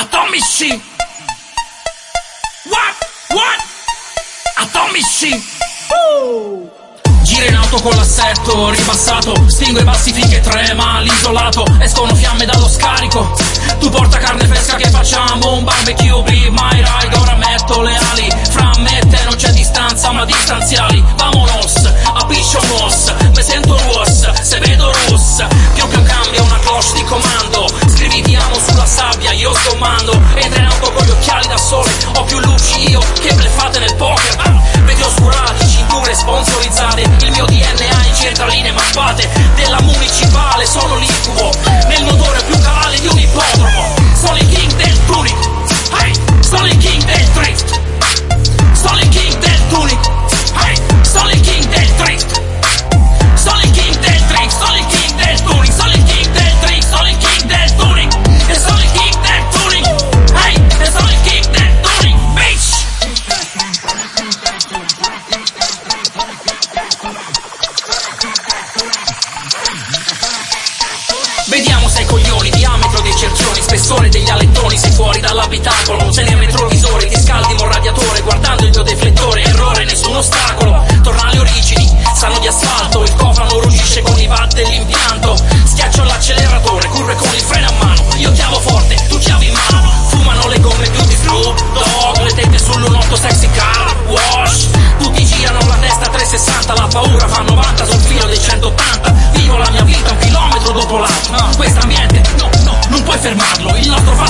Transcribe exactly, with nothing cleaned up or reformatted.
Atomici. What? What? Atomici. Uh. Gira in auto con l'assetto ribassato, stingo i bassi finché trema l'isolato, escono fiamme dallo scarico. Tu porta carne fresca che facciamo un barbecue, be my ride, ora metto le ali. Fra me e te non c'è distanza ma distanziali. Vamonos, a piccionos, me sento ruos, se vedo russ. Più più cambia una cloche di comando, scrivi ti amo sulla sabbia, io comando. Entra in auto con gli occhiali da sole, ho più luci io che bleffate nel poker. ah, Vedi oscurati, cinture sponsorizzate, il mio D N A in centraline mappate della municipale, sono l'incubo nel motore più cabale di un ippodromo. Sono il king del tuning, hey! Sono il king del drift, sono il king del tuning, hey! Sono il king del drift, sono il king del drift, sono il king del tuning, sono il king del drift, sono il king del tuning, e sono il king del tuning, hey! E sono il king del tuning, bitch! Vediamo sei coglioni, diametro dei cerchioni, spessore degli alettoni, sei fuori dall'abitacolo, non sei nel retrovisore, ti scaldi un radiatore, guardando il mio deflettore, errore, nessun ostacolo, torna alle origini, sanno di asfalto, il cofano ruggisce con i watt dell'impianto, schiaccio l'acceleratore, curve con il freno a mano, io chiavo forte, tu chiavi in mano, fumano le gomme più di Snoop Dogg, le tette sull'unotto sexy car wash, tutti girano la testa trecentosessanta, la paura fa novanta sul filo dei centottanta, vivo la mia vita un chilometro dopo l'altro. Questo ambiente, no, no, non puoi fermarlo, il nostro